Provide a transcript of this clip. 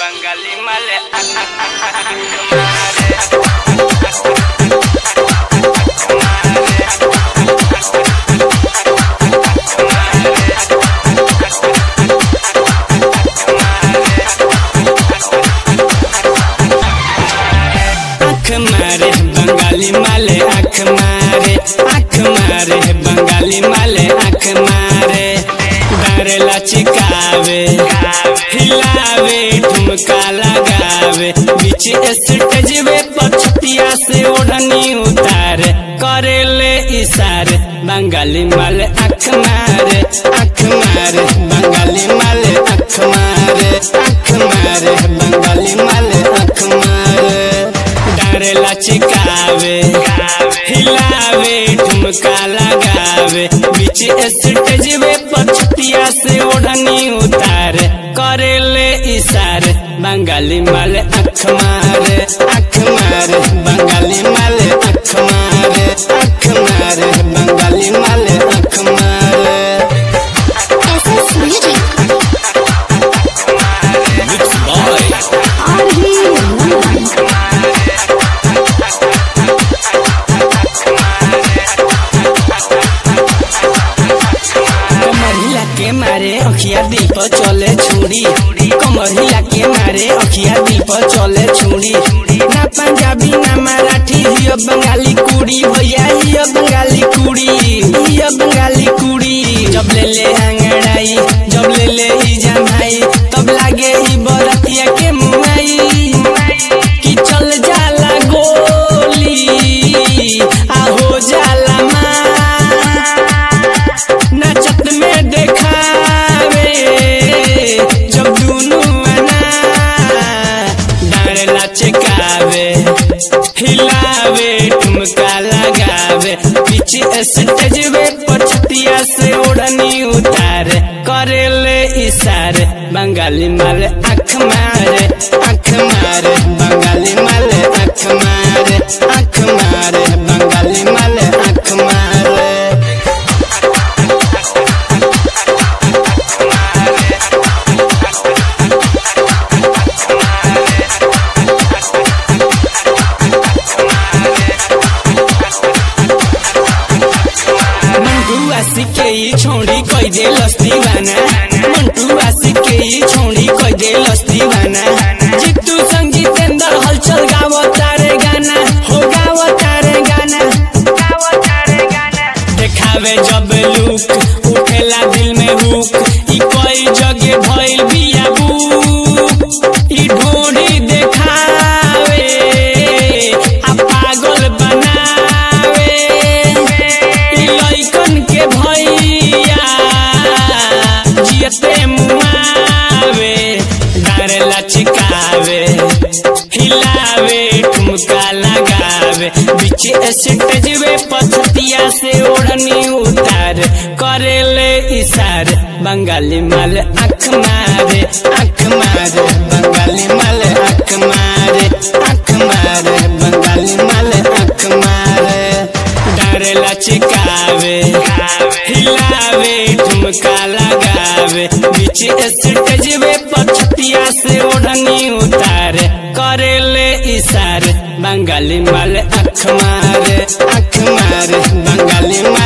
बंगाली माले मारे बंगाली माले आँख मारे बंगाली माले आँख मारे डारेला चिकावे हिलावे ठुमका लगावे बीच स्टेजवे पर छतिया से ओढ़नी उतारे करेले इशारे बंगाली माले आँख मारे बंगाली माले आँख मारे बंगाली माले आँख मारे डारेला चिकावे हिलावे ठुमका लगावे बीच स्टेजवे पर छतिया से ओढ़नी उतारे करेले इशारे बंगाली माले आँख मारे बंगाली माले आँख मारे बंगाली माले आँख मारे के मारे अखिया दिल पर चले छुरी कमर हिला के मारे अखिया दिल पर चले छुरी ना पंजाबी ना मराठी हियो बंगाली कुड़ी भैया हियो बंगाली कुड़ी जब ले ले अंगड़ाई जब ले ले ही जमाई तब लागे ही बरतिया के मुआई कि चल जाला गोली आ हो जाला नाचत में देखावे जब दुनू आना डारेला चिकावे हिलावे ठुमका लगावे बीच स्टेजवे पर छतिया से ओढ़नी उतारे करेले इशारे बंगाली माले आँख मारे बंगाली माले आँख मारे बंगाली माले आँख मारे छोड़ी कोई दे लस्तीवाना मंटू आशिक के ही छोड़ी कोई दे लस्तीवाना जितू संगीतेंद्र हलचल गावो तारे गाना देखावे जब लुक उठेला दिल में हुक ई कोई जगह भइल बिया बुक ई ढोढ़ी देखावे आ पागल बनावे ई लइकन के जियते मुआवे डारेला चिकावे हिलावे ठुमका लगावे बीच स्टेजवे पछतिया से ओढ़नी उतारे करेले इशारे बंगाली माले आँख मारे बंगाली माले आँख मारे बंगाली माले आँख मारे डारेला चिकावे हिलावे ठुमका लगावे बीच स्टेजवे पर छतिया से ओढ़नी उतारे करेले इशारे बंगाली माले आँख मारे बंगाली